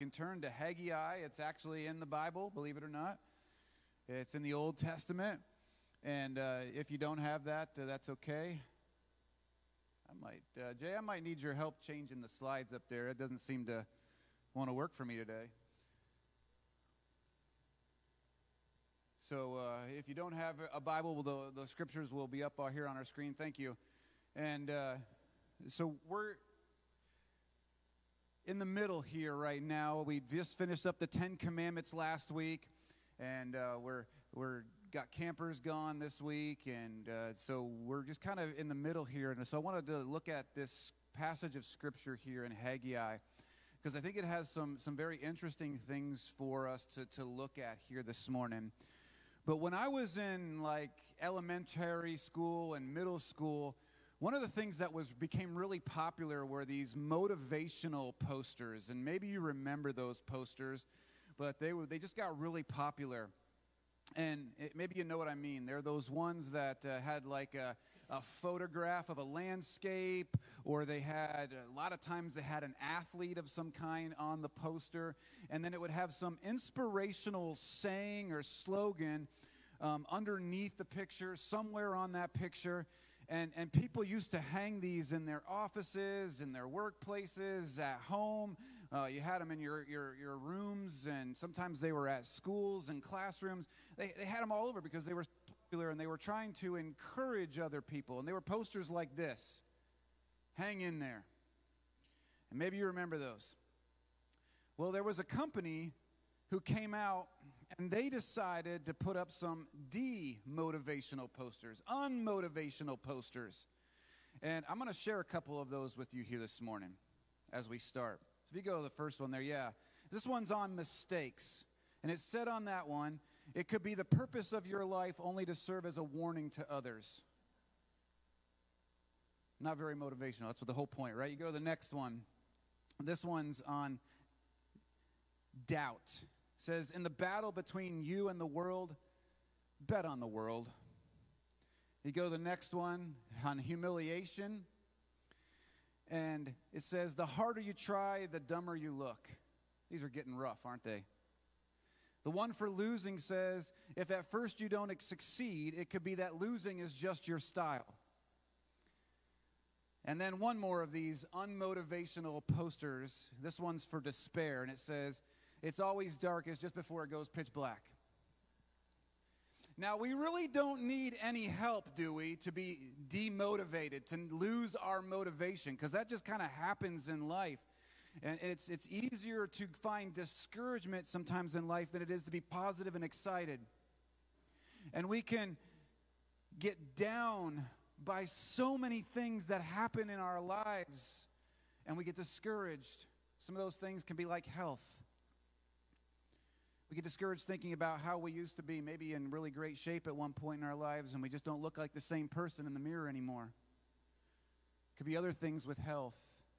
You can turn to Haggai. It's actually in the Bible, believe it or not. It's in the Old Testament. And if you don't have that, that's okay. Jay, I might need your help changing the slides up there. It doesn't seem to want to work for me today. So if you don't have a Bible, the scriptures will be up here on our screen. Thank you. And so we're in the middle here right now. We just finished up the 10 Commandments last week, and we're got campers gone this week, and so we're just kind of in the middle here. And so I wanted to look at this passage of Scripture here in Haggai, because I think it has some very interesting things for us to look at here this morning. But when I was in like elementary school and middle school, one of the things that became really popular were these motivational posters, and maybe you remember those posters, but they just got really popular. And maybe you know what I mean. They're those ones that had like a photograph of a landscape, or a lot of times they had an athlete of some kind on the poster, and then it would have some inspirational saying or slogan underneath the picture, somewhere on that picture. And people used to hang these in their offices, in their workplaces, at home. You had them in your rooms, and sometimes they were at schools and classrooms. They had them all over because they were popular, and they were trying to encourage other people. And they were posters like this: hang in there. And maybe you remember those. Well, there was a company who came out, and they decided to put up some demotivational posters, unmotivational posters. And I'm going to share a couple of those with you here this morning as we start. So if you go to the first one there, yeah. This one's on mistakes. And it said on that one, it could be the purpose of your life only to serve as a warning to others. Not very motivational. That's what the whole point, right? You go to the next one. This one's on doubt. It says, in the battle between you and the world, bet on the world. You go to the next one on humiliation. And it says, the harder you try, the dumber you look. These are getting rough, aren't they? The one for losing says, if at first you don't succeed, it could be that losing is just your style. And then one more of these unmotivational posters. This one's for despair, and it says, it's always darkest just before it goes pitch black. Now, we really don't need any help, do we, to be demotivated, to lose our motivation, because that just kind of happens in life. And it's easier to find discouragement sometimes in life than it is to be positive and excited. And we can get down by so many things that happen in our lives, and we get discouraged. Some of those things can be like health. We get discouraged thinking about how we used to be, maybe in really great shape at one point in our lives, and we just don't look like the same person in the mirror anymore. Could be other things with health.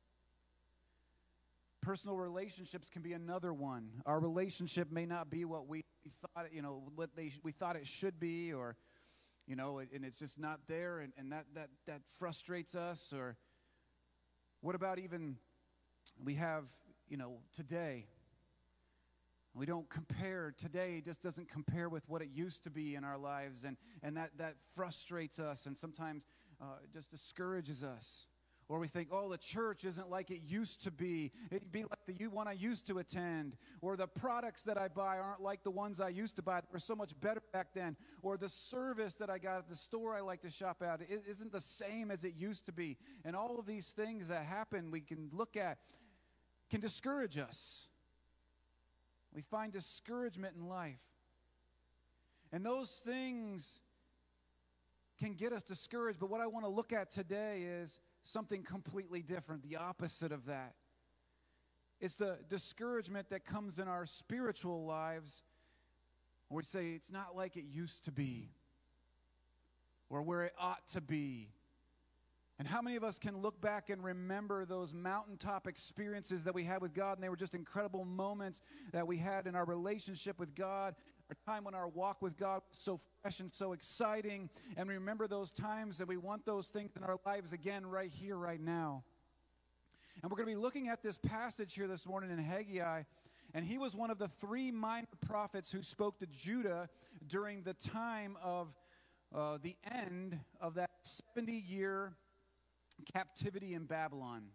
Personal relationships can be another one. Our relationship may not be what we thought, we thought it should be, or, and it's just not there, and that frustrates us. Or what about even we have, today? We don't compare. Today just doesn't compare with what it used to be in our lives, and that frustrates us, and sometimes just discourages us. Or we think, the church isn't like it used to be. It'd be like the one I used to attend. Or the products that I buy aren't like the ones I used to buy. They were so much better back then. Or the service that I got at the store I like to shop at isn't the same as it used to be. And all of these things that happen, we can look at, can discourage us. We find discouragement in life. And those things can get us discouraged. But what I want to look at today is something completely different, the opposite of that. It's the discouragement that comes in our spiritual lives, where we say it's not like it used to be, or where it ought to be. And how many of us can look back and remember those mountaintop experiences that we had with God, and they were just incredible moments that we had in our relationship with God, our time when our walk with God was so fresh and so exciting, and we remember those times, and we want those things in our lives again right here, right now. And we're going to be looking at this passage here this morning in Haggai, And he was one of the 3 minor prophets who spoke to Judah during the time of the end of that 70-year captivity in Babylon.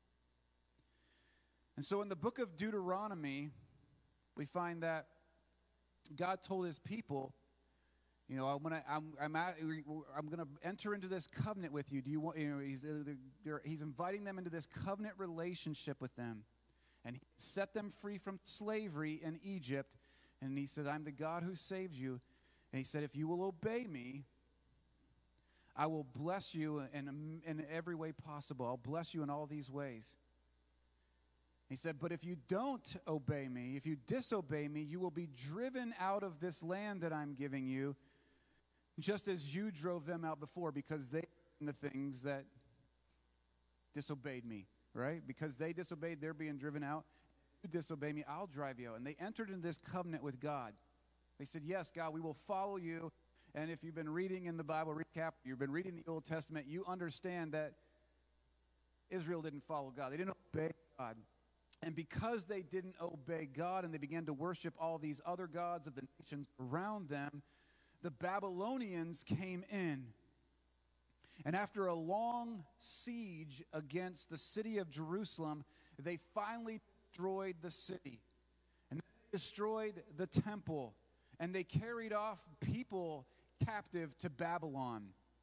And so in the book of Deuteronomy, we find that God told his people, you know, I'm going to enter into this covenant with you. Do you want? You know, he's inviting them into this covenant relationship with them, and he set them free from slavery in Egypt. And he said, "I'm the God who saves you." And he said, "If you will obey me, I will bless you in every way possible. I'll bless you in all these ways." He said, "But if you don't obey me, if you disobey me, you will be driven out of this land that I'm giving you, just as you drove them out before, because they did the things that disobeyed me," right? Because they disobeyed, they're being driven out. You disobey me, I'll drive you out. And they entered into this covenant with God. They said, "Yes, God, we will follow you." And if you've been reading in the Bible recap, you've been reading the Old Testament, you understand that Israel didn't follow God. They didn't obey God. And because they didn't obey God and they began to worship all these other gods of the nations around them, the Babylonians came in. And after a long siege against the city of Jerusalem, they finally destroyed the city. And they destroyed the temple. And they carried off people captive to Babylon.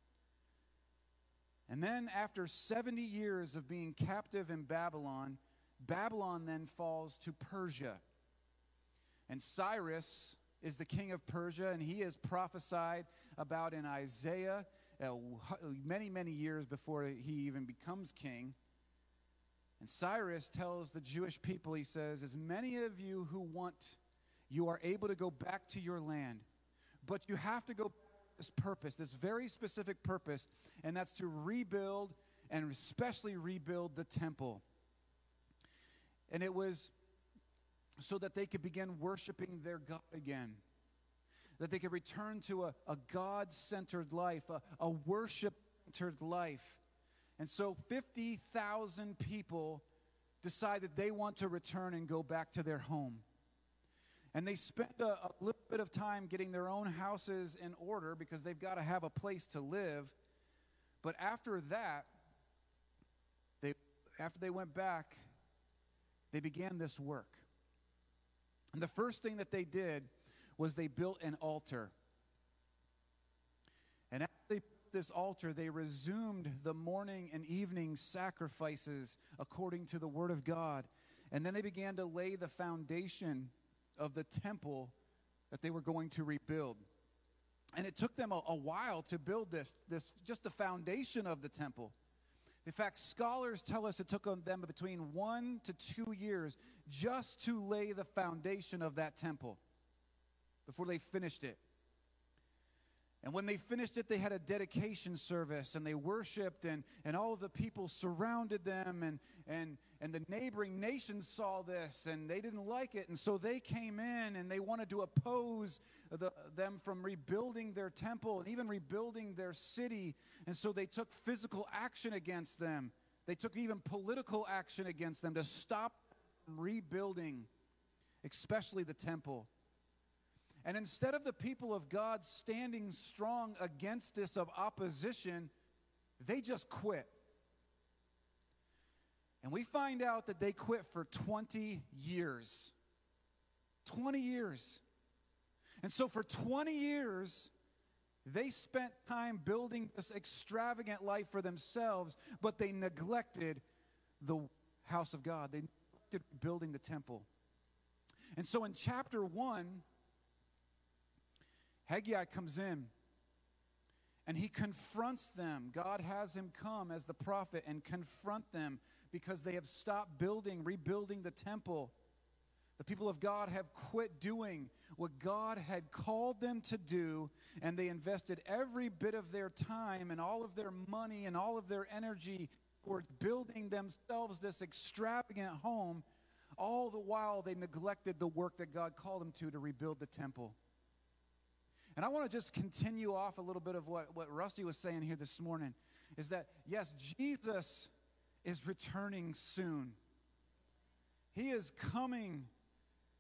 And then after 70 years of being captive in Babylon, Babylon then falls to Persia. And Cyrus is the king of Persia, and he is prophesied about in Isaiah many, many years before he even becomes king. And Cyrus tells the Jewish people, he says, "As many of you who want, you are able to go back to your land, but you have to go back to this purpose, this very specific purpose, and that's to rebuild, and especially rebuild the temple." And it was so that they could begin worshiping their God again, that they could return to a God-centered life, a worship-centered life. And so 50,000 people decide that they want to return and go back to their home. And they spend a little bit of time getting their own houses in order because they've got to have a place to live. But after that, after they went back, they began this work. And the first thing that they did was they built an altar. And after they built this altar, they resumed the morning and evening sacrifices according to the Word of God. And then they began to lay the foundation of the temple that they were going to rebuild. And it took them a while to build this just the foundation of the temple. In fact, scholars tell us it took them between 1 to 2 years just to lay the foundation of that temple before they finished it. And when they finished it, they had a dedication service, and they worshiped, and all of the people surrounded them, and the neighboring nations saw this, and they didn't like it, and so they came in, and they wanted to oppose them from rebuilding their temple and even rebuilding their city, and so they took physical action against them. They took even political action against them to stop rebuilding, especially the temple. And instead of the people of God standing strong against this of opposition, they just quit. And we find out that they quit for 20 years. 20 years. And so for 20 years, they spent time building this extravagant life for themselves, but they neglected the house of God. They neglected building the temple. And so in chapter 1, Haggai comes in, and he confronts them. God has him come as the prophet and confront them because they have stopped rebuilding the temple. The people of God have quit doing what God had called them to do, and they invested every bit of their time and all of their money and all of their energy toward building themselves this extravagant home. All the while, they neglected the work that God called them to rebuild the temple. And I want to just continue off a little bit of what Rusty was saying here this morning, is that, yes, Jesus is returning soon. He is coming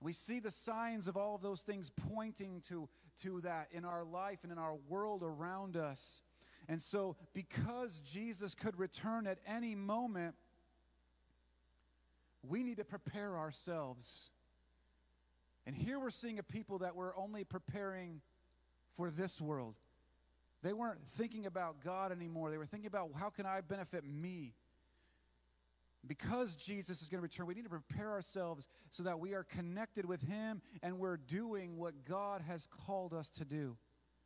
We see the signs of all of those things pointing to that in our life and in our world around us. And so, because Jesus could return at any moment, we need to prepare ourselves. And here we're seeing a people that were only preparing for this world. They weren't thinking about God anymore. They were thinking about, how can I benefit me? Because Jesus is going to return, we need to prepare ourselves so that we are connected with Him and we're doing what God has called us to do.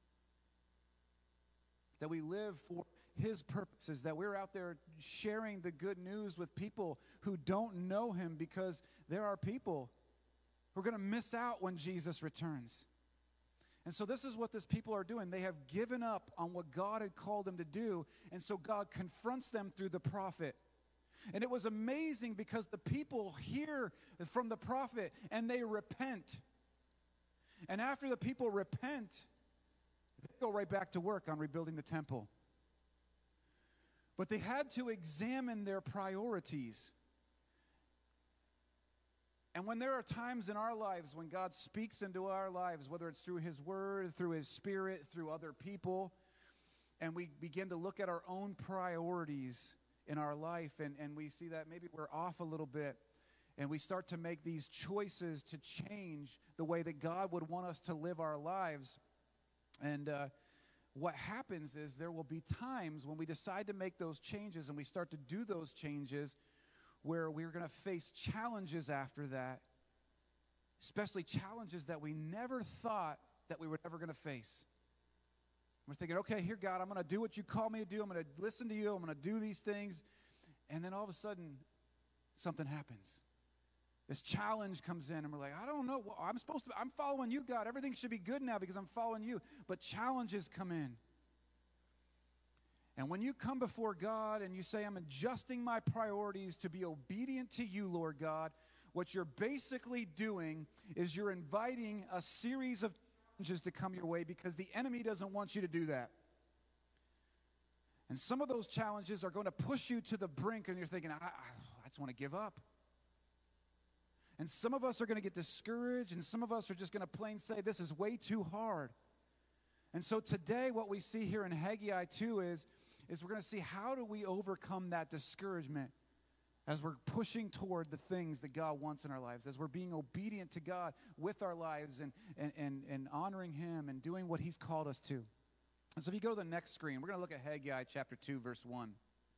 That we live for His purposes, that we're out there sharing the good news with people who don't know Him, because there are people who are going to miss out when Jesus returns. And so this is what these people are doing. They have given up on what God had called them to do, and so God confronts them through the prophet. And it was amazing because the people hear from the prophet and they repent. And after the people repent, they go right back to work on rebuilding the temple. But they had to examine their priorities. And when there are times in our lives when God speaks into our lives, whether it's through His Word, through His Spirit, through other people, and we begin to look at our own priorities in our life, and we see that maybe we're off a little bit, and we start to make these choices to change the way that God would want us to live our lives. And what happens is there will be times when we decide to make those changes and we start to do those changes where we're going to face challenges after that, especially challenges that we never thought that we were ever going to face. We're thinking, okay, here, God, I'm going to do what you call me to do. I'm going to listen to you. I'm going to do these things. And then all of a sudden, something happens. This challenge comes in, and we're like, I don't know. Well, I'm following you, God. Everything should be good now because I'm following you. But challenges come in. And when you come before God and you say, I'm adjusting my priorities to be obedient to you, Lord God, what you're basically doing is you're inviting a series of challenges to come your way because the enemy doesn't want you to do that. And some of those challenges are going to push you to the brink, and you're thinking, I just want to give up. And some of us are going to get discouraged, and some of us are just going to plain say, this is way too hard. And so today what we see here in Haggai 2 is we're going to see how do we overcome that discouragement as we're pushing toward the things that God wants in our lives, as we're being obedient to God with our lives and honoring Him and doing what He's called us to. And so if you go to the next screen, we're going to look at Haggai chapter 2, verse 1.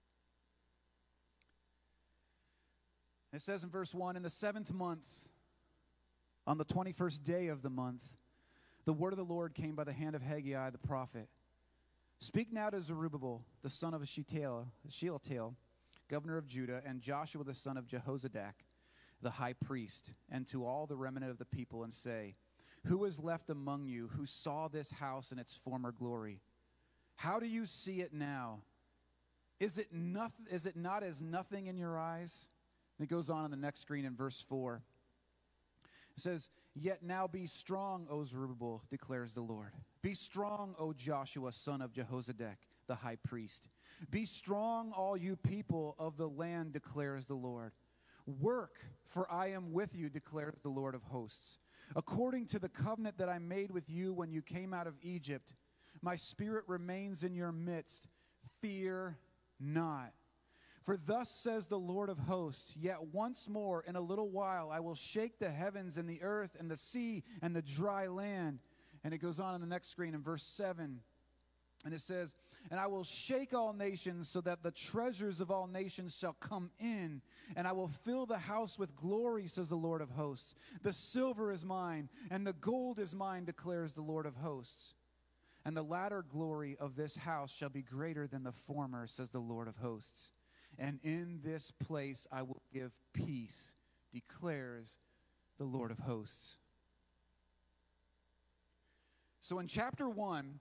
It says in verse 1, in the 7th month, on the 21st day of the month, the word of the Lord came by the hand of Haggai the prophet. Speak now to Zerubbabel, the son of Shealtiel, governor of Judah, and Joshua the son of Jehozadak, the high priest, and to all the remnant of the people, and say, who is left among you who saw this house in its former glory? How do you see it now? Is it not as nothing in your eyes? And it goes on the next screen in verse 4. It says, yet now be strong, O Zerubbabel, declares the Lord. Be strong, O Joshua, son of Jehozadak, the high priest. Be strong, all you people of the land, declares the Lord. Work, for I am with you, declares the Lord of hosts. According to the covenant that I made with you when you came out of Egypt, my spirit remains in your midst. Fear not. For thus says the Lord of hosts, yet once more in a little while I will shake the heavens and the earth and the sea and the dry land. And it goes on in the next screen in verse 7. And it says, and I will shake all nations so that the treasures of all nations shall come in. And I will fill the house with glory, says the Lord of hosts. The silver is mine and the gold is mine, declares the Lord of hosts. And the latter glory of this house shall be greater than the former, says the Lord of hosts. And in this place I will give peace, declares the Lord of hosts. So in chapter 1,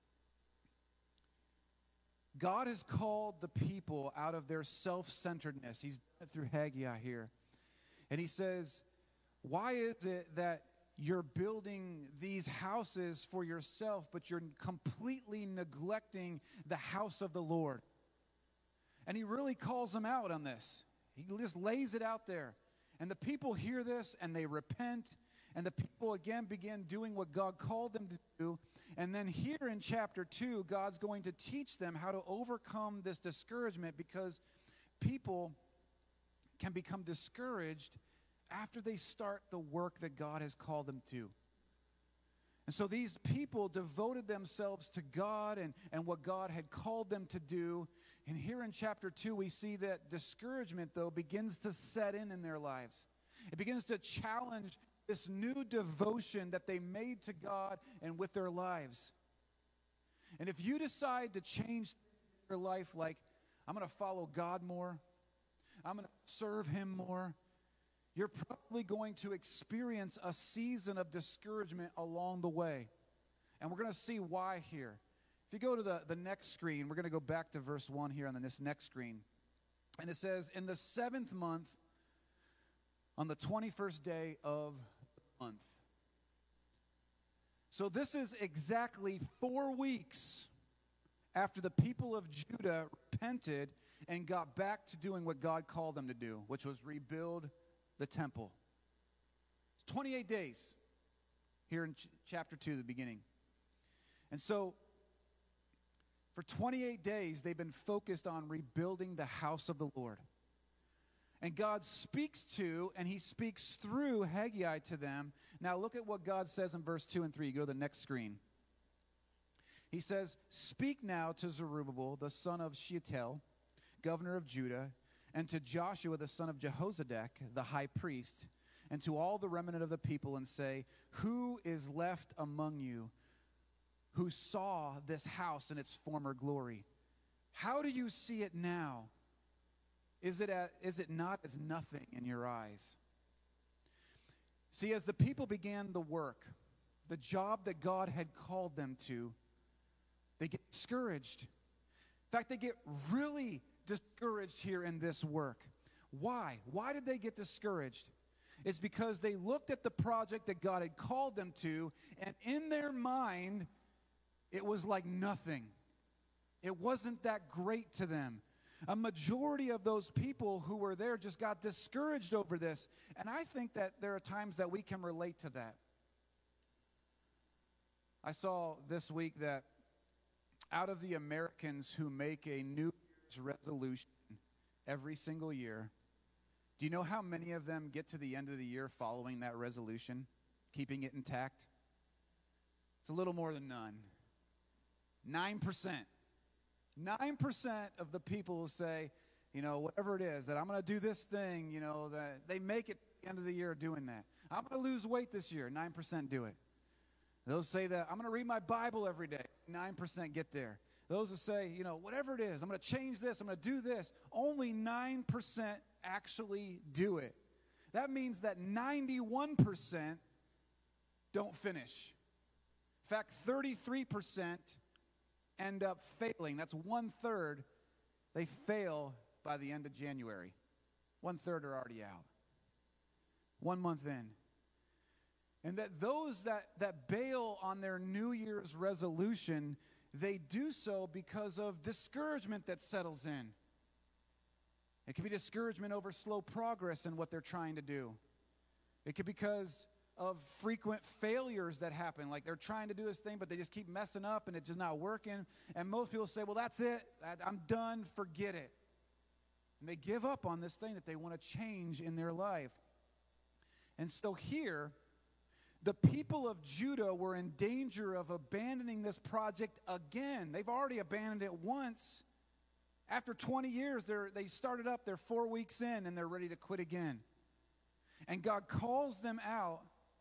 God has called the people out of their self-centeredness. He's done it through Haggai here. And he says, why is it that you're building these houses for yourself, but you're completely neglecting the house of the Lord? And he really calls them out on this. He just lays it out there. And the people hear this and they repent And the people again began doing what God called them to do. And then here in chapter 2, God's going to teach them how to overcome this discouragement, because people can become discouraged after they start the work that God has called them to. And so these people devoted themselves to God and what God had called them to do. And here in chapter 2, we see that discouragement, though, begins to set in their lives. It begins to challenge this new devotion that they made to God and with their lives. And if you decide to change your life, like, I'm going to follow God more, I'm going to serve Him more, you're probably going to experience a season of discouragement along the way. And we're going to see why here. If you go to the next screen, we're going to go back to verse 1 here on this next screen. And it says, in the 7th month, on the 21st day of the month. So this is exactly 4 weeks after the people of Judah repented and got back to doing what God called them to do, which was rebuild the temple. It's 28 days here in chapter 2, the beginning. And so for 28 days, they've been focused on rebuilding the house of the Lord. And God speaks to, and He speaks through Haggai to them. Now look at what God says in verse 2 and 3. You go to the next screen. He says, speak now to Zerubbabel, the son of Shealtiel, governor of Judah, and to Joshua, the son of Jehozadak, the high priest, and to all the remnant of the people, and say, who is left among you who saw this house in its former glory? How do you see it now? Is it not as nothing in your eyes? See, as the people began the work, the job that God had called them to, they get discouraged. In fact, they get really discouraged here in this work. Why? Why did they get discouraged? It's because they looked at the project that God had called them to, and in their mind, it was like nothing. It wasn't that great to them. A majority of those people who were there just got discouraged over this. And I think that there are times that we can relate to that. I saw this week that out of the Americans who make a New Year's resolution every single year, do you know how many of them get to the end of the year following that resolution, keeping it intact? It's a little more than none. 9%. 9% of the people will say, whatever it is, that I'm going to do this thing, that they make it at the end of the year doing that. I'm going to lose weight this year. 9% do it. Those say that I'm going to read my Bible every day. 9% get there. Those that say, whatever it is, I'm going to change this, I'm going to do this. Only 9% actually do it. That means that 91% don't finish. In fact, 33% end up failing. That's 1/3. They fail by the end of January. 1/3 are already out. 1 month in. And that those that bail on their New Year's resolution, they do so because of discouragement that settles in. It could be discouragement over slow progress in what they're trying to do. It could be because of frequent failures that happen. Like they're trying to do this thing, but they just keep messing up and it's just not working. And most people say, well, that's it. I'm done. Forget it. And they give up on this thing that they want to change in their life. And so here, the people of Judah were in danger of abandoning this project again. They've already abandoned it once. After 20 years, they started up, they're 4 weeks in, and they're ready to quit again. And God calls them out,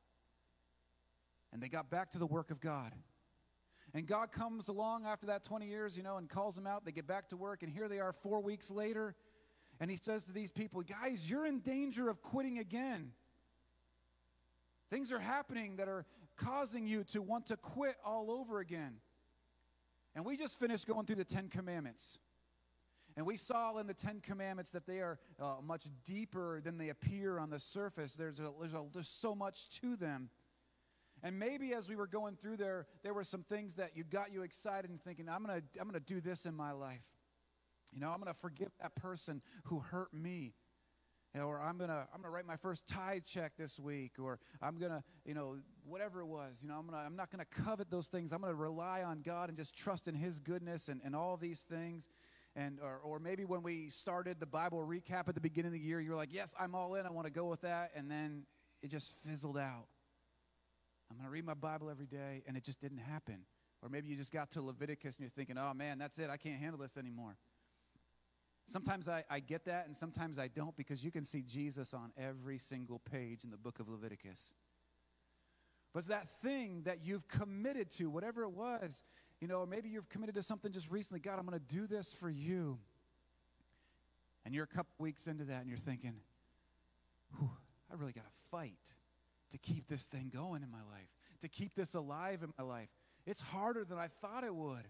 and they got back to the work of God. And God comes along after that 20 years, and calls them out. They get back to work, and here they are 4 weeks later. And He says to these people, guys, you're in danger of quitting again. Things are happening that are causing you to want to quit all over again. And we just finished going through the 10 Commandments. And we saw in the 10 Commandments that they are much deeper than they appear on the surface. There's so much to them. And maybe as we were going through there were some things that got you excited and thinking, I'm gonna do this in my life. I'm gonna forgive that person who hurt me. Or I'm gonna write my first tithe check this week, or I'm gonna, whatever it was, I'm not gonna covet those things. I'm gonna rely on God and just trust in His goodness and all these things. Or maybe when we started the Bible recap at the beginning of the year, you were like, yes, I'm all in, I want to go with that, and then it just fizzled out. I'm gonna read my Bible every day, and it just didn't happen. Or maybe you just got to Leviticus and you're thinking, oh man, that's it, I can't handle this anymore. Sometimes I get that, and sometimes I don't, because you can see Jesus on every single page in the book of Leviticus. But it's that thing that you've committed to, whatever it was, or maybe you've committed to something just recently. God, I'm going to do this for you. And you're a couple weeks into that, and you're thinking, I really got to fight to keep this thing going in my life, to keep this alive in my life. It's harder than I thought it would.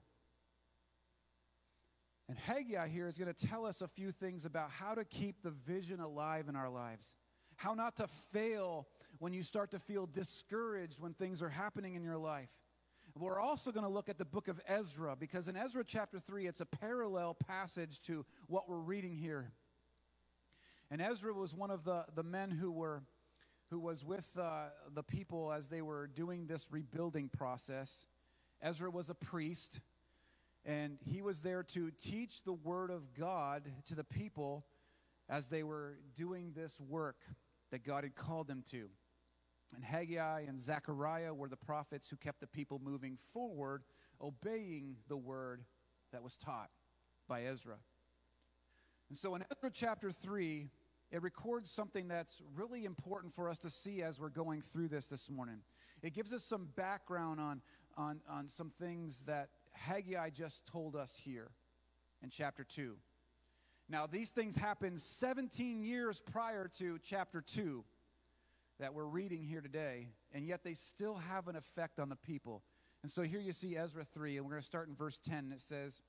And Haggai here is going to tell us a few things about how to keep the vision alive in our lives, how not to fail when you start to feel discouraged when things are happening in your life. We're also going to look at the book of Ezra, because in Ezra chapter 3, it's a parallel passage to what we're reading here. And Ezra was one of the men who was with the people as they were doing this rebuilding process. Ezra was a priest. And he was there to teach the word of God to the people as they were doing this work that God had called them to. And Haggai and Zechariah were the prophets who kept the people moving forward, obeying the word that was taught by Ezra. And so in Ezra chapter 3, it records something that's really important for us to see as we're going through this morning. It gives us some background on some things that Haggai just told us here in chapter 2. Now, these things happened 17 years prior to chapter 2 that we're reading here today, and yet they still have an effect on the people. And so here you see Ezra 3, and we're going to start in verse 10, and it says,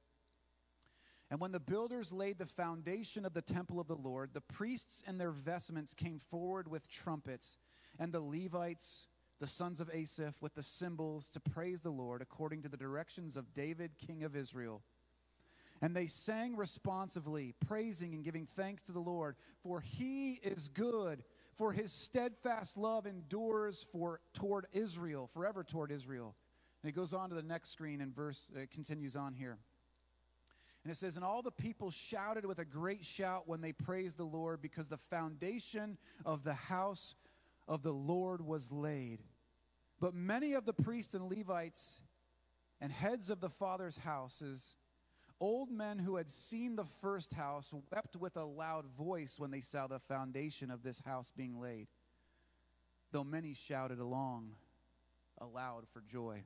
"And when the builders laid the foundation of the temple of the Lord, the priests in their vestments came forward with trumpets, and the Levites, the sons of Asaph, with the cymbals to praise the Lord according to the directions of David, king of Israel. And they sang responsively, praising and giving thanks to the Lord, for He is good, for His steadfast love endures toward Israel, forever toward Israel." And it goes on to the next screen, and it continues on here. And it says, "And all the people shouted with a great shout when they praised the Lord, because the foundation of the house of the Lord was laid. But many of the priests and Levites and heads of the fathers' houses, old men who had seen the first house, wept with a loud voice when they saw the foundation of this house being laid, though many shouted aloud for joy."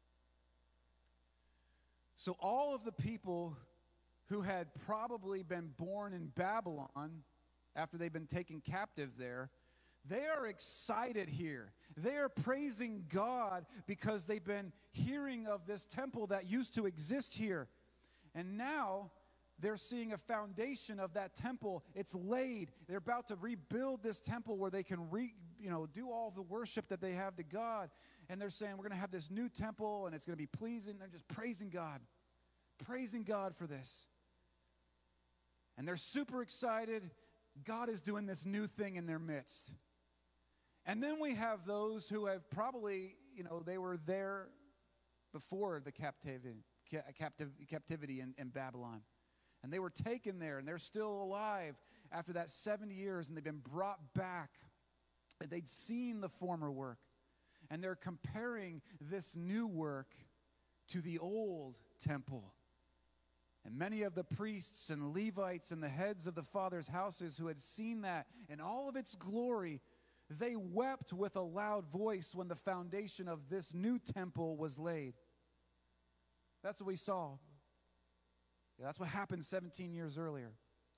So all of the people who had probably been born in Babylon after they've been taken captive there, they are excited here. They are praising God because they've been hearing of this temple that used to exist here. And now they're seeing a foundation of that temple. It's laid. They're about to rebuild this temple where they can do all the worship that they have to God. And they're saying, we're going to have this new temple and it's going to be pleasing. They're just praising God for this. And they're super excited. God is doing this new thing in their midst. And then we have those who have probably, they were there before the captivity in Babylon. And they were taken there, and they're still alive after that 70 years, and they've been brought back. And they'd seen the former work. And they're comparing this new work to the old temple. And many of the priests and Levites and the heads of the fathers' houses who had seen that in all of its glory, they wept with a loud voice when the foundation of this new temple was laid. That's what we saw. That's what happened 17 years earlier.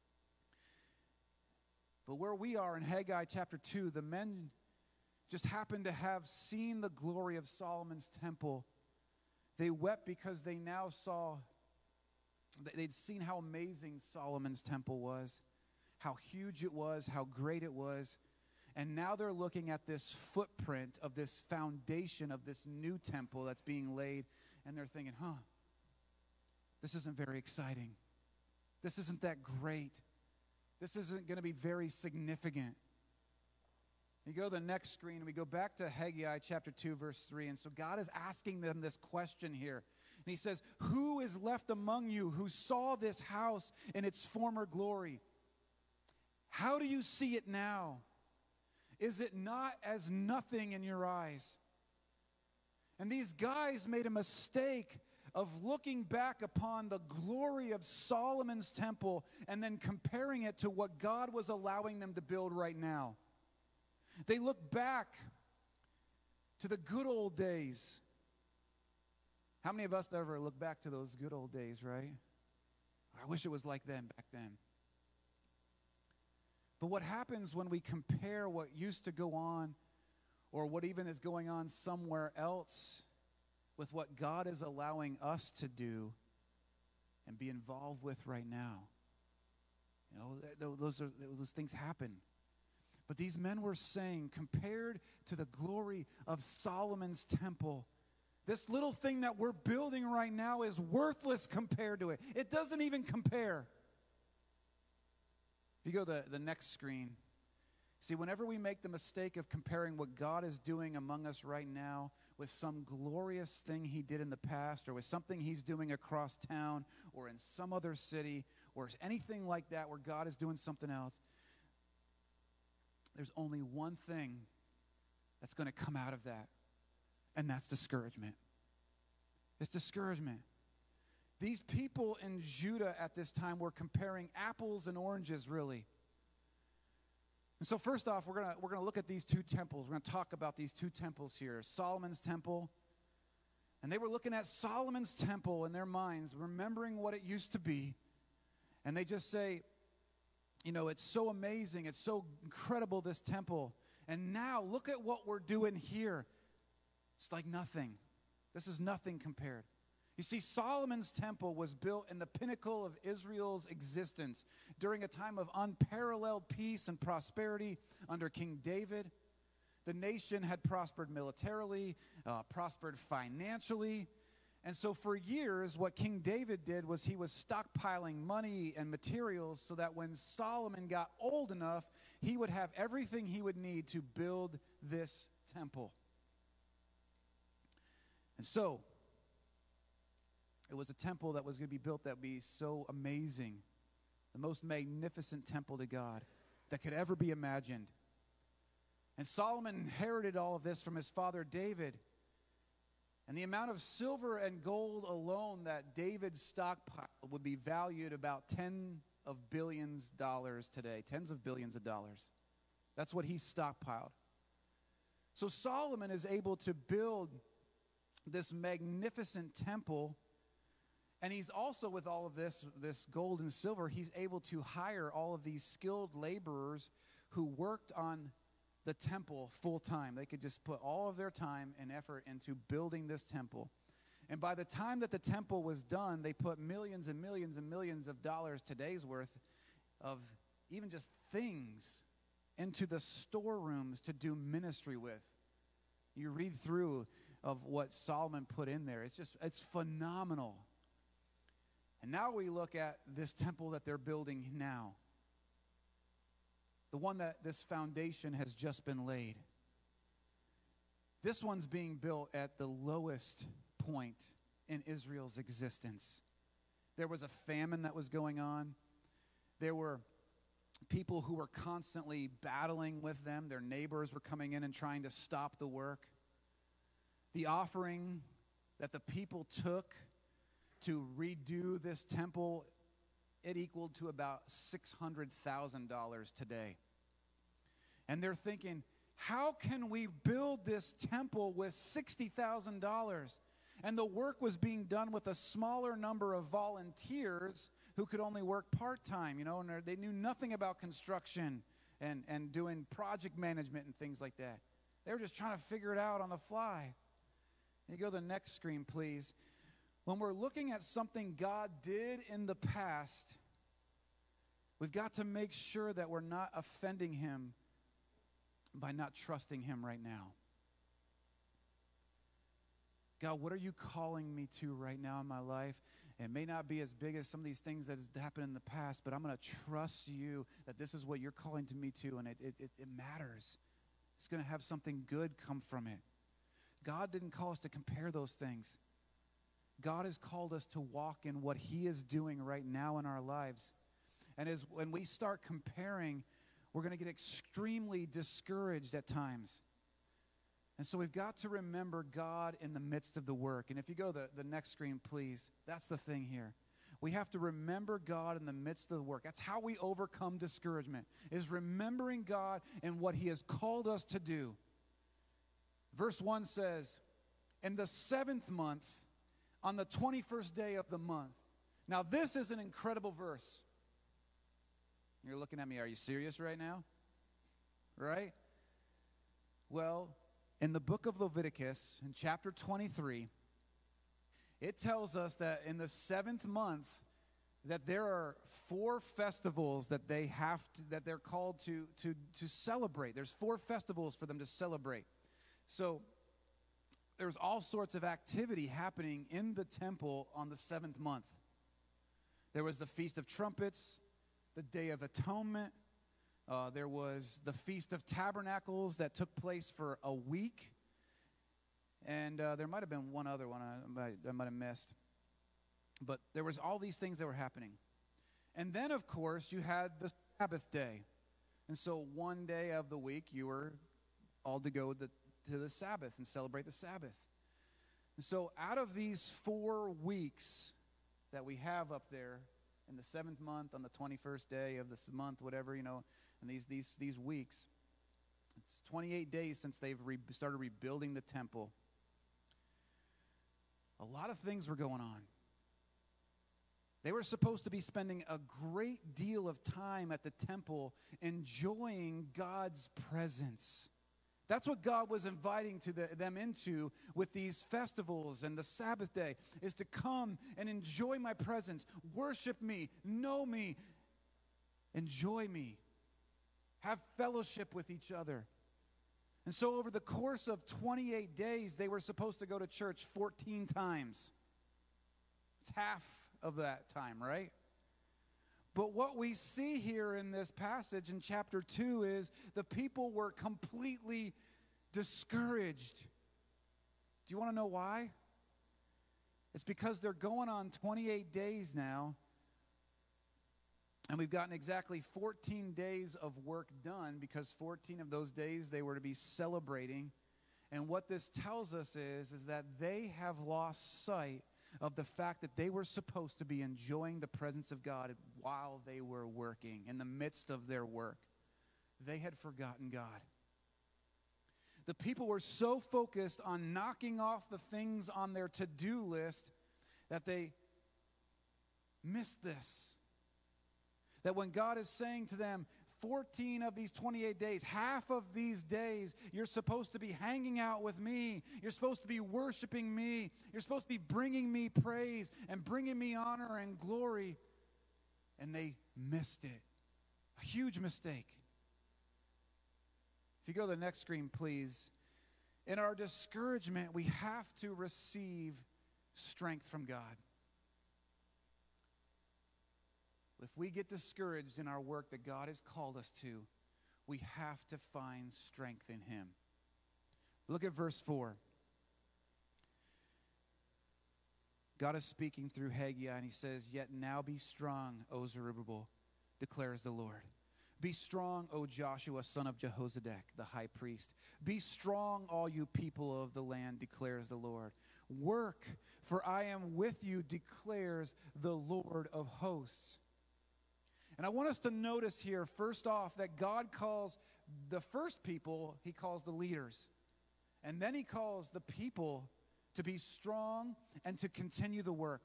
But where we are in Haggai chapter 2, the men just happened to have seen the glory of Solomon's temple. They wept because they now saw, they'd seen how amazing Solomon's temple was, how huge it was, how great it was. And now they're looking at this footprint of this foundation of this new temple that's being laid, and they're thinking, this isn't very exciting. This isn't that great. This isn't going to be very significant. You go to the next screen, and we go back to Haggai chapter 2, verse 3. And so God is asking them this question here. And he says, who is left among you who saw this house in its former glory? How do you see it now? Is it not as nothing in your eyes? And these guys made a mistake of looking back upon the glory of Solomon's temple and then comparing it to what God was allowing them to build right now. They look back to the good old days. How many of us ever look back to those good old days, right? I wish it was like then, back then. But what happens when we compare what used to go on or what even is going on somewhere else with what God is allowing us to do and be involved with right now? You know, those things happen. But these men were saying, compared to the glory of Solomon's temple, this little thing that we're building right now is worthless compared to it. It doesn't even compare. If you go to the next screen, see, whenever we make the mistake of comparing what God is doing among us right now with some glorious thing he did in the past, or with something he's doing across town or in some other city or anything like that where God is doing something else, there's only one thing that's going to come out of that, and that's discouragement. It's discouragement. These people in Judah at this time were comparing apples and oranges, really. And so first off, we're gonna look at these two temples. We're going to talk about these two temples here. Solomon's temple. And they were looking at Solomon's temple in their minds, remembering what it used to be. And they just say, you know, it's so amazing. It's so incredible, this temple. And now look at what we're doing here. It's like nothing. This is nothing compared. You see, Solomon's temple was built in the pinnacle of Israel's existence during a time of unparalleled peace and prosperity under King David. The nation had prospered militarily, prospered financially. And so for years, what King David did was he was stockpiling money and materials so that when Solomon got old enough, he would have everything he would need to build this temple. And so it was a temple that was going to be built that would be so amazing, the most magnificent temple to God that could ever be imagined. And Solomon inherited all of this from his father David. And the amount of silver and gold alone that David stockpiled would be valued about tens of billions of dollars today. Tens of billions of dollars. That's what he stockpiled. So Solomon is able to build this magnificent temple. And he's also, with all of this gold and silver, he's able to hire all of these skilled laborers who worked on the temple full time. They could just put all of their time and effort into building this temple. And by the time that the temple was done, they put millions and millions and millions of dollars, today's worth, of even just things into the storerooms to do ministry with. You read through of what Solomon put in there. It's phenomenal. And now we look at this temple that they're building now. The one that this foundation has just been laid. This one's being built at the lowest point in Israel's existence. There was a famine that was going on. There were people who were constantly battling with them. Their neighbors were coming in and trying to stop the work. The offering that the people took to redo this temple, it equaled to about $600,000 today. And they're thinking, how can we build this temple with $60,000? And the work was being done with a smaller number of volunteers who could only work part-time, you know, and they knew nothing about construction and doing project management and things like that. They were just trying to figure it out on the fly. You go to the next screen, please. When we're looking at something God did in the past, we've got to make sure that we're not offending him by not trusting him right now. God, what are you calling me to right now in my life? It may not be as big as some of these things that have happened in the past, but I'm going to trust you that this is what you're calling to me to, and it matters. It's going to have something good come from it. God didn't call us to compare those things. God has called us to walk in what he is doing right now in our lives. And when we start comparing, we're going to get extremely discouraged at times. And so we've got to remember God in the midst of the work. And if you go to the next screen, please, that's the thing here. We have to remember God in the midst of the work. That's how we overcome discouragement, is remembering God and what he has called us to do. Verse 1 says, in the 7th month, on the 21st day of the month. Now, this is an incredible verse. You're looking at me, are you serious right now? Right? Well, in the book of Leviticus, in chapter 23, it tells us that in the 7th month, that there are 4 festivals that they're called to celebrate. There's 4 festivals for them to celebrate. So there's all sorts of activity happening in the temple on the 7th month. There was the Feast of Trumpets, the Day of Atonement. There was the Feast of Tabernacles that took place for a week. And there might have been one other one I might have missed. But there was all these things that were happening. And then, of course, you had the Sabbath day. And so one day of the week, you were all to go to the Sabbath and celebrate the Sabbath. And so out of these 4 weeks that we have up there in the 7th month, on the 21st day of this month, whatever, and these weeks, it's 28 days since they've started rebuilding the temple. A lot of things were going on. They were supposed to be spending a great deal of time at the temple enjoying God's presence. That's what God was inviting them into with these festivals and the Sabbath day, is to come and enjoy my presence, worship me, know me, enjoy me, have fellowship with each other. And so over the course of 28 days, they were supposed to go to church 14 times. It's half of that time, right? But what we see here in this passage in chapter 2 is the people were completely discouraged. Do you want to know why? It's because they're going on 28 days now, and we've gotten exactly 14 days of work done, because 14 of those days they were to be celebrating. And what this tells us is that they have lost sight of the fact that they were supposed to be enjoying the presence of God while they were working, in the midst of their work. They had forgotten God. The people were so focused on knocking off the things on their to-do list that they missed this. That when God is saying to them, 14 of these 28 days, half of these days, you're supposed to be hanging out with me. You're supposed to be worshiping me. You're supposed to be bringing me praise and bringing me honor and glory. And they missed it. A huge mistake. If you go to the next screen, please. In our discouragement, we have to receive strength from God. If we get discouraged in our work that God has called us to, we have to find strength in him. Look at verse 4. God is speaking through Haggai, and he says, "Yet now be strong, O Zerubbabel, declares the Lord. Be strong, O Joshua, son of Jehozadak, the high priest. Be strong, all you people of the land, declares the Lord. Work, for I am with you, declares the Lord of hosts." And I want us to notice here, first off, that God calls the first people, he calls the leaders. And then he calls the people to be strong and to continue the work.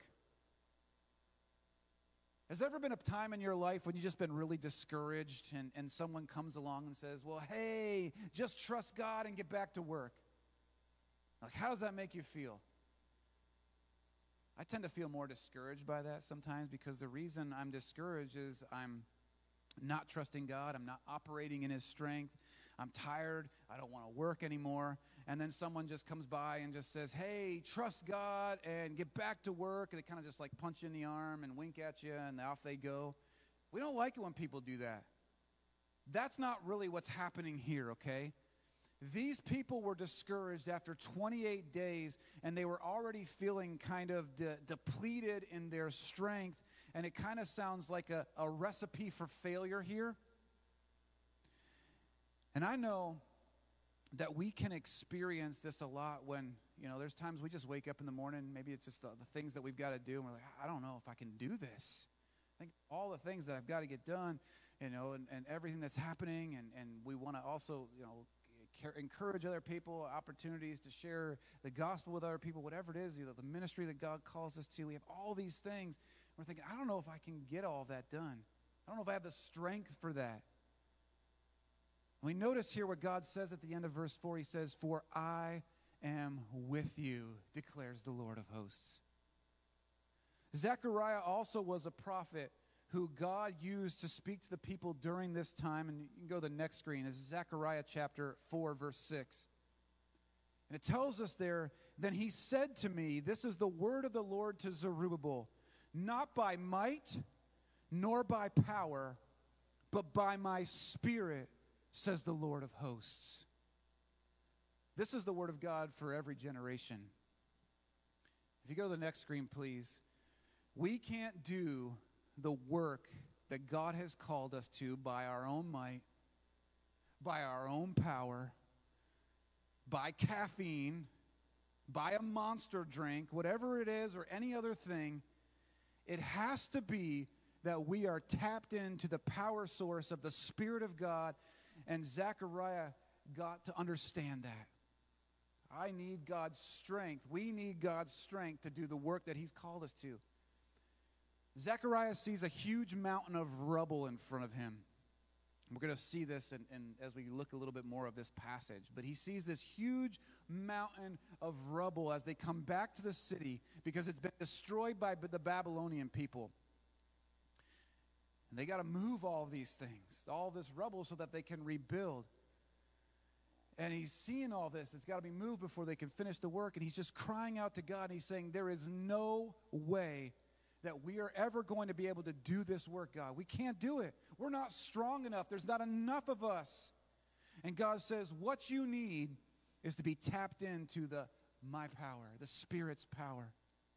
Has there ever been a time in your life when you've just been really discouraged and someone comes along and says, well, hey, just trust God and get back to work? Like, how does that make you feel? I tend to feel more discouraged by that sometimes, because the reason I'm discouraged is I'm not trusting God. I'm not operating in his strength. I'm tired. I don't want to work anymore. And then someone just comes by and just says, hey, trust God and get back to work. And they kind of just like punch you in the arm and wink at you and off they go. We don't like it when people do that. That's not really what's happening here, okay? These people were discouraged after 28 days, and they were already feeling kind of depleted in their strength, and it kind of sounds like a recipe for failure here. And I know that we can experience this a lot when, there's times we just wake up in the morning, maybe it's just the things that we've got to do, and we're like, I don't know if I can do this. I think all the things that I've got to get done, and everything that's happening, and we want to also, encourage other people, opportunities to share the gospel with other people, whatever it is, the ministry that God calls us to. We have all these things. We're thinking, I don't know if I can get all that done. I don't know if I have the strength for that. We notice here what God says at the end of verse 4. He says, for I am with you, declares the Lord of hosts. Zechariah also was a prophet who God used to speak to the people during this time. And you can go to the next screen. This is Zechariah chapter 4, verse 6. And it tells us there, then he said to me, this is the word of the Lord to Zerubbabel, not by might nor by power, but by my spirit, says the Lord of hosts. This is the word of God for every generation. If you go to the next screen, please. We can't do the work that God has called us to by our own might, by our own power, by caffeine, by a monster drink, whatever it is, or any other thing. It has to be that we are tapped into the power source of the Spirit of God, and Zechariah got to understand that. I need God's strength. We need God's strength to do the work that he's called us to. Zechariah sees a huge mountain of rubble in front of him. We're going to see this as we look a little bit more of this passage. But he sees this huge mountain of rubble as they come back to the city because it's been destroyed by the Babylonian people. And they got to move all these things, all this rubble, so that they can rebuild. And he's seeing all this. It's got to be moved before they can finish the work. And he's just crying out to God. And he's saying, there is no way that we are ever going to be able to do this work, God. We can't do it. We're not strong enough. There's not enough of us. And God says, what you need is to be tapped into my power, the Spirit's power.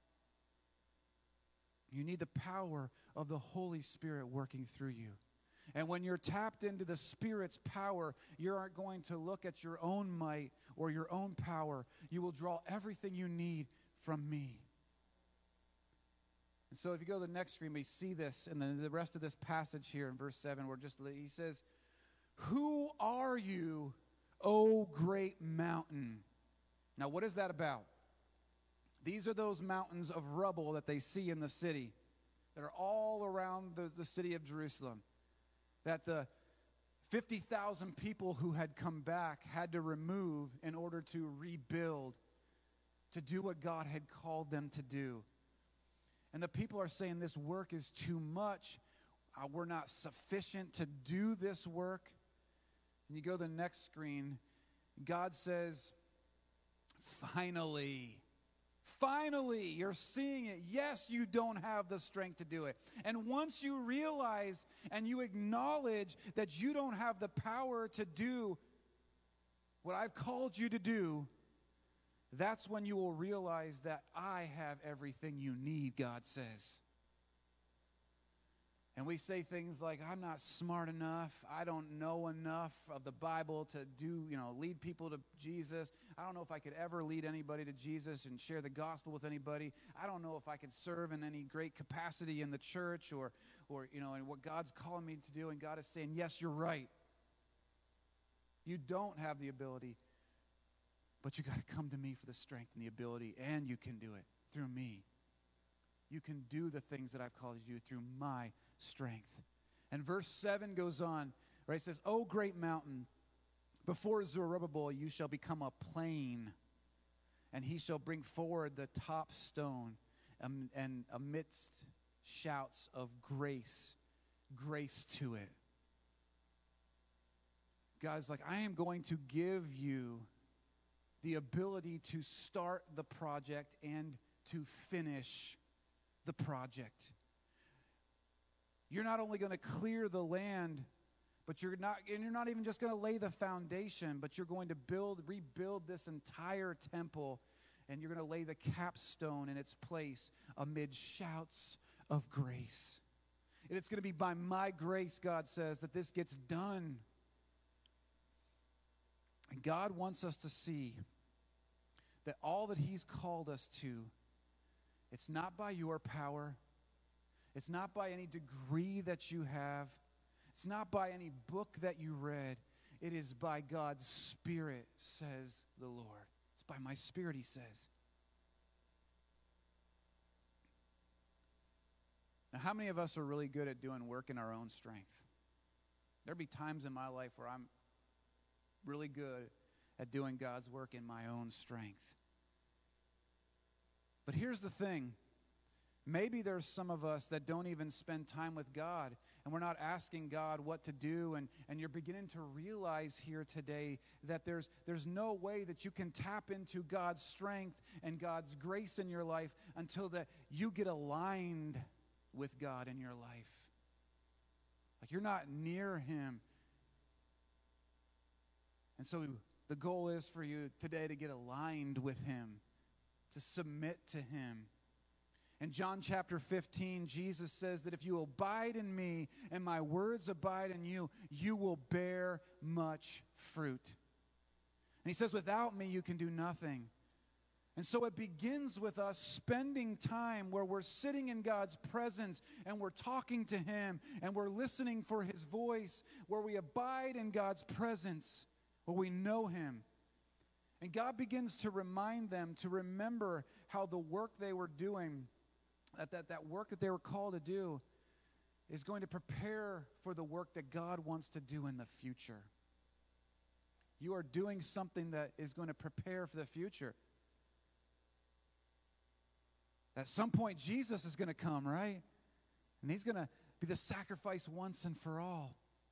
You need the power of the Holy Spirit working through you. And when you're tapped into the Spirit's power, you aren't going to look at your own might or your own power. You will draw everything you need from me. And so if you go to the next screen, we see this in the rest of this passage here in verse 7. He says, who are you, O great mountain? Now, what is that about? These are those mountains of rubble that they see in the city that are all around the city of Jerusalem, that the 50,000 people who had come back had to remove in order to rebuild, to do what God had called them to do. And the people are saying this work is too much. We're not sufficient to do this work. And you go to the next screen. God says, finally, you're seeing it. Yes, you don't have the strength to do it. And once you realize and you acknowledge that you don't have the power to do what I've called you to do, that's when you will realize that I have everything you need, God says. And we say things like, I'm not smart enough. I don't know enough of the Bible to lead people to Jesus. I don't know if I could ever lead anybody to Jesus and share the gospel with anybody. I don't know if I could serve in any great capacity in the church or in what God's calling me to do. And God is saying, yes, you're right. You don't have the ability. But you got to come to me for the strength and the ability, and you can do it through me. You can do the things that I've called you to do through my strength. And verse 7 goes on, right? It says, O great mountain, before Zerubbabel you shall become a plain, and he shall bring forward the top stone, and amidst shouts of grace to it. God's like, I am going to give you the ability to start the project and to finish the project. You're not only going to clear the land, but you're not even just going to lay the foundation, but you're going to rebuild this entire temple, and you're going to lay the capstone in its place amid shouts of grace. And it's going to be by my grace, God says, that this gets done. And God wants us to see that all that He's called us to, it's not by your power. It's not by any degree that you have. It's not by any book that you read. It is by God's Spirit, says the Lord. It's by my Spirit, He says. Now, how many of us are really good at doing work in our own strength? There'll be times in my life where I'm really good at doing God's work in my own strength. But here's the thing. Maybe there's some of us that don't even spend time with God, and we're not asking God what to do, and you're beginning to realize here today that there's no way that you can tap into God's strength and God's grace in your life until that you get aligned with God in your life. Like you're not near Him. And so the goal is for you today to get aligned with Him, to submit to Him. In John chapter 15, Jesus says that if you abide in me and my words abide in you, you will bear much fruit. And He says, without me, you can do nothing. And so it begins with us spending time where we're sitting in God's presence and we're talking to Him and we're listening for His voice, where we abide in God's presence, where we know Him. And God begins to remind them to remember how the work they were doing, that work that they were called to do, is going to prepare for the work that God wants to do in the future. You are doing something that is going to prepare for the future. At some point, Jesus is going to come, right? And He's going to be the sacrifice once and for all.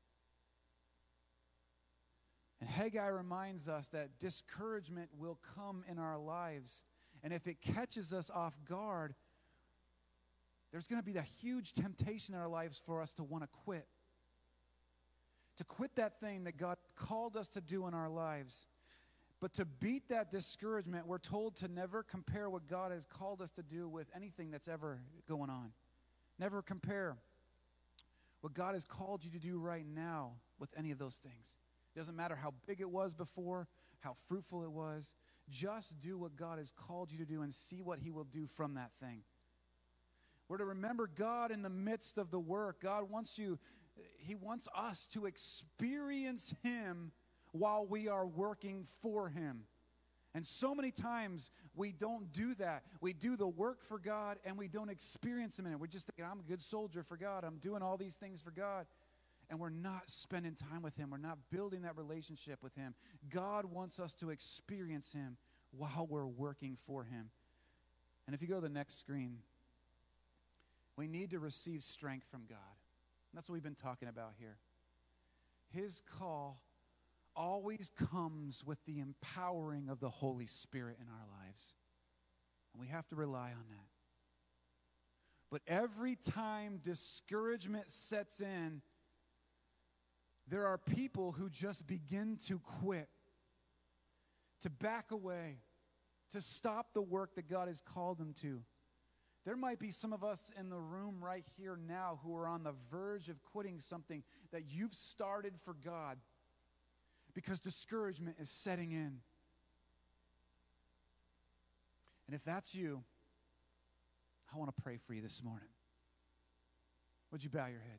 And Haggai reminds us that discouragement will come in our lives. And if it catches us off guard, there's going to be that huge temptation in our lives for us to want to quit. To quit that thing that God called us to do in our lives. But to beat that discouragement, we're told to never compare what God has called us to do with anything that's ever going on. Never compare what God has called you to do right now with any of those things. It doesn't matter how big it was before, how fruitful it was. Just do what God has called you to do and see what He will do from that thing. We're to remember God in the midst of the work. God wants you, He wants us to experience Him while we are working for Him. And so many times we don't do that. We do the work for God and we don't experience Him in it. We're just thinking, I'm a good soldier for God. I'm doing all these things for God. And we're not spending time with Him. We're not building that relationship with Him. God wants us to experience Him while we're working for Him. And if you go to the next screen, we need to receive strength from God. And that's what we've been talking about here. His call always comes with the empowering of the Holy Spirit in our lives. And we have to rely on that. But every time discouragement sets in, there are people who just begin to quit, to back away, to stop the work that God has called them to. There might be some of us in the room right here now who are on the verge of quitting something that you've started for God because discouragement is setting in. And if that's you, I want to pray for you this morning. Would you bow your heads?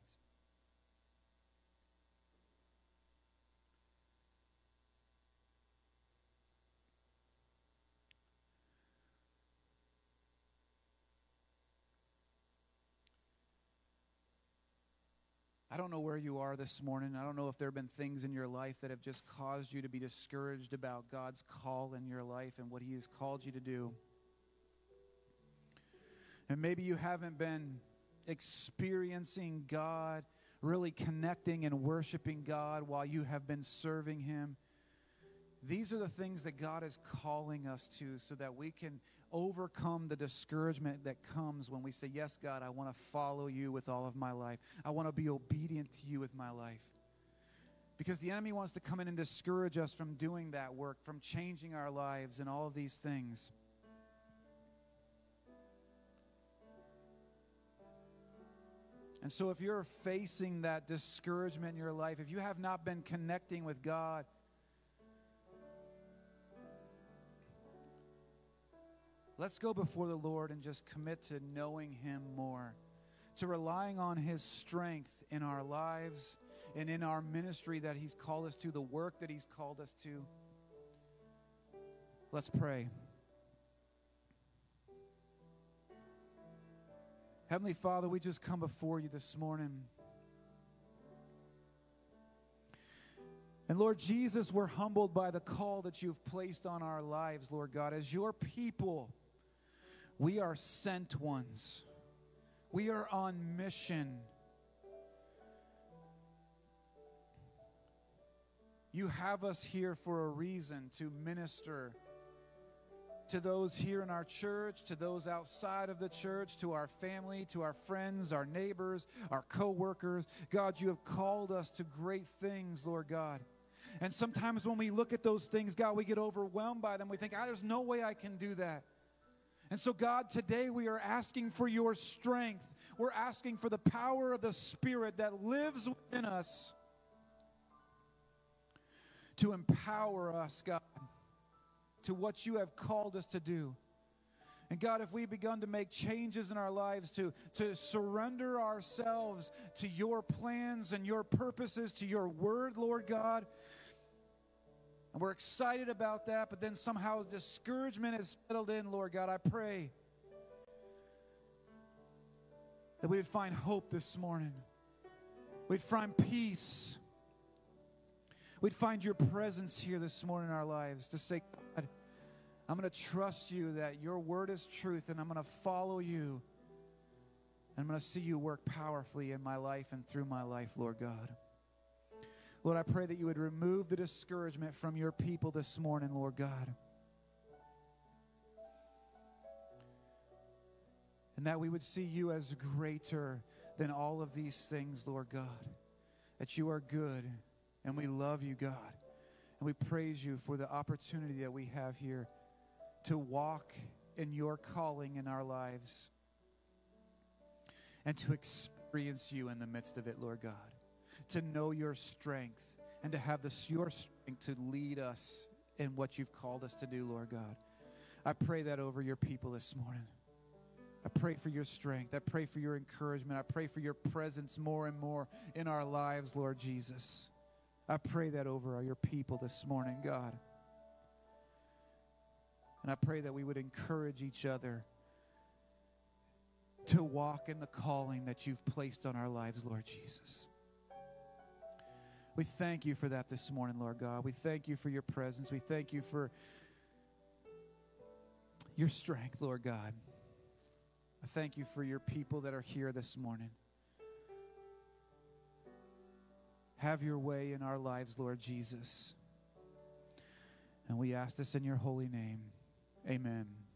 I don't know where you are this morning. I don't know if there have been things in your life that have just caused you to be discouraged about God's call in your life and what He has called you to do. And maybe you haven't been experiencing God really connecting and worshiping God while you have been serving Him. These are the things that God is calling us to so that we can overcome the discouragement that comes when we say, yes, God, I want to follow you with all of my life. I want to be obedient to you with my life. Because the enemy wants to come in and discourage us from doing that work, from changing our lives and all of these things. And so if you're facing that discouragement in your life, if you have not been connecting with God, let's go before the Lord and just commit to knowing Him more, to relying on His strength in our lives and in our ministry that He's called us to, the work that He's called us to. Let's pray. Heavenly Father, we just come before you this morning. And Lord Jesus, we're humbled by the call that you've placed on our lives, Lord God. As your people, we are sent ones. We are on mission. You have us here for a reason, to minister to those here in our church, to those outside of the church, to our family, to our friends, our neighbors, our co-workers. God, you have called us to great things, Lord God. And sometimes when we look at those things, God, we get overwhelmed by them. We think, there's no way I can do that. And so, God, today we are asking for your strength. We're asking for the power of the Spirit that lives within us to empower us, God, to what you have called us to do. And God, if we've begun to make changes in our lives to surrender ourselves to your plans and your purposes, to your word, Lord God, and we're excited about that, but then somehow discouragement has settled in, Lord God, I pray that we would find hope this morning. We'd find peace. We'd find your presence here this morning in our lives to say, God, I'm going to trust you that your word is truth, and I'm going to follow you. And I'm going to see you work powerfully in my life and through my life, Lord God. Lord, I pray that you would remove the discouragement from your people this morning, Lord God. And that we would see you as greater than all of these things, Lord God. That you are good, and we love you, God. And we praise you for the opportunity that we have here to walk in your calling in our lives and to experience you in the midst of it, Lord God. To know your strength and to have your strength to lead us in what you've called us to do, Lord God. I pray that over your people this morning. I pray for your strength. I pray for your encouragement. I pray for your presence more and more in our lives, Lord Jesus. I pray that over your people this morning, God. And I pray that we would encourage each other to walk in the calling that you've placed on our lives, Lord Jesus. We thank you for that this morning, Lord God. We thank you for your presence. We thank you for your strength, Lord God. I thank you for your people that are here this morning. Have your way in our lives, Lord Jesus. And we ask this in your holy name. Amen.